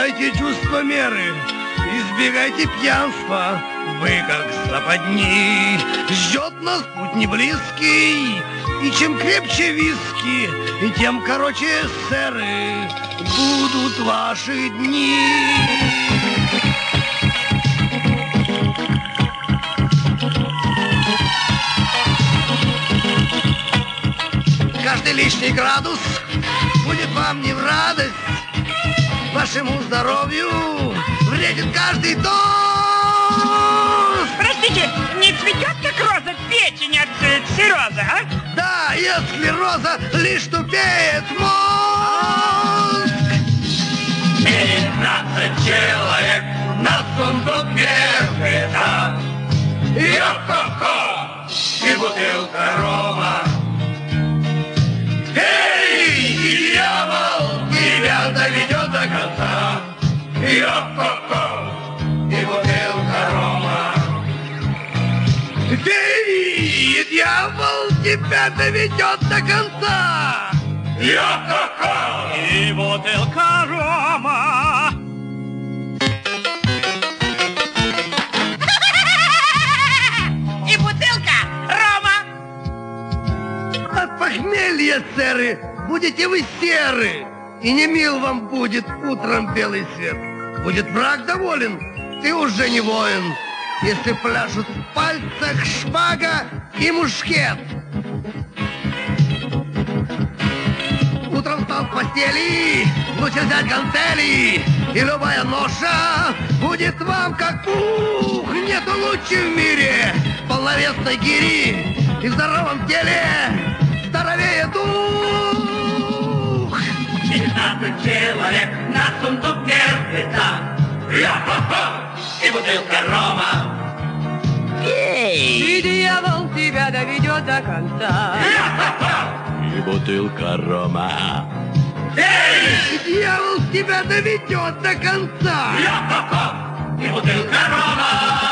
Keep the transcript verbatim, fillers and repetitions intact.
соблюдайте чувство меры, избегайте пьянства, вы как западни. Ждет нас путь не близкий, и чем крепче виски, и тем короче, сэры, будут ваши дни. Каждый лишний градус будет вам не в радость, вашему здоровью вредит каждый тост. Простите, не цветет как роза печень от э, цирроза, а? Да, и от склероза лишь тупеет мозг. Пятнадцать человек на сундук меркета, йо-хо-хо, и бутылка рома. Эй, дьявол, тебя доведет до конца, йо-хо-хо, и бутылка рома. Эй, дьявол, тебя доведет до конца, йо-хо-хо, и бутылка рома. И бутылка рома. От похмелья, сэры, будете вы серы, и не мил вам будет утром белый свет. Будет враг доволен, ты уже не воин, если пляшут в пальцах шпага и мушкет. Утром встал с постели, лучше взять гантели, и любая ноша будет вам как пух. Нету лучше в мире полновесной гири, и в здоровом теле здоровее дух. Пятнадцать человек на сундук меркета, йо-хо-хо, и бутылка рома. И дьявол тебя доведет до конца, Йо-хо-хо, и бутылка рома. эй, дьявол тебя доведет до конца, И бутылка рома.